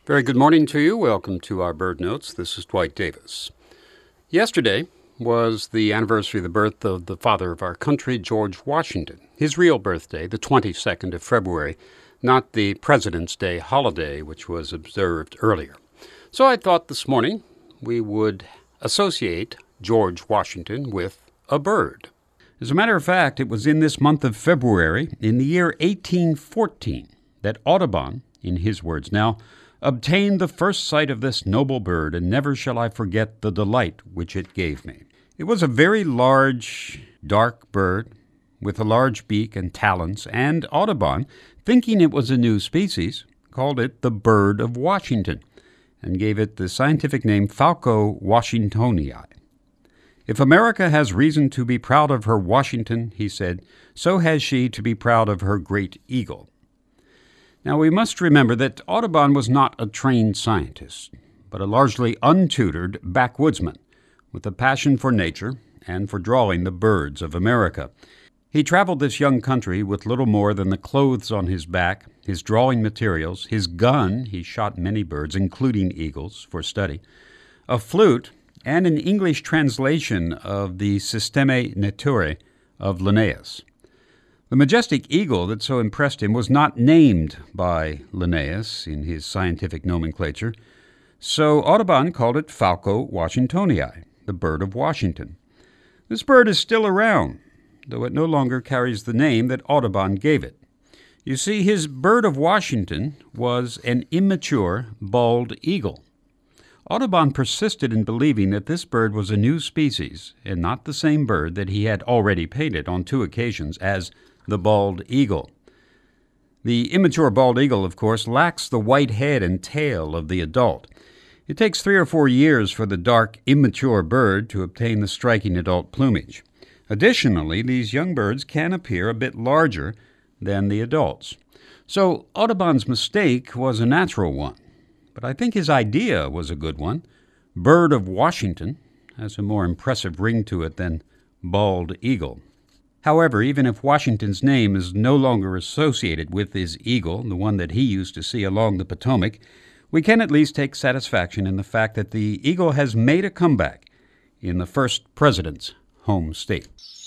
Very good morning to you. Welcome to our Bird Notes. This is Dwight Davis. Yesterday was the anniversary of the birth of the father of our country, George Washington. His real birthday, the 22nd of February, not the President's Day holiday, which was observed earlier. So I thought this morning we would associate George Washington with a bird. As a matter of fact, it was in this month of February, in the year 1814, that Audubon, in his words now, obtained the first sight of this noble bird, and never shall I forget the delight which it gave me. It was a very large, dark bird, with a large beak and talons, and Audubon, thinking it was a new species, called it the bird of Washington, and gave it the scientific name Falco washingtonii. If America has reason to be proud of her Washington, he said, so has she to be proud of her great eagle. Now, we must remember that Audubon was not a trained scientist, but a largely untutored backwoodsman with a passion for nature and for drawing the birds of America. He traveled this young country with little more than the clothes on his back, his drawing materials, his gun — he shot many birds, including eagles, for study — a flute, and an English translation of the Systeme Naturae of Linnaeus. The majestic eagle that so impressed him was not named by Linnaeus in his scientific nomenclature, so Audubon called it Falco washingtonii, the bird of Washington. This bird is still around, though it no longer carries the name that Audubon gave it. You see, his bird of Washington was an immature bald eagle. Audubon persisted in believing that this bird was a new species and not the same bird that he had already painted on 2 occasions as the bald eagle. The immature bald eagle, of course, lacks the white head and tail of the adult. It takes 3 or 4 years for the dark, immature bird to obtain the striking adult plumage. Additionally, these young birds can appear a bit larger than the adults. So Audubon's mistake was a natural one, but I think his idea was a good one. Bird of Washington has a more impressive ring to it than bald eagle. However, even if Washington's name is no longer associated with his eagle, the one that he used to see along the Potomac, we can at least take satisfaction in the fact that the eagle has made a comeback in the first president's home state.